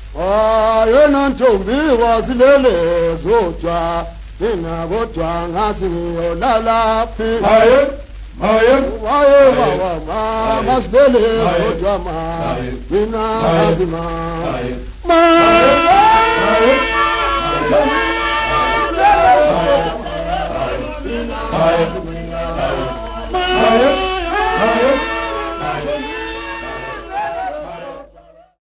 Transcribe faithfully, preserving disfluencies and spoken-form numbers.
Wayena ntombi wasilele zodwa Nina kodwa ngasiyo lala phi Maye Maye Waye baba ma masilele zodwa ma Nina ngazima Maye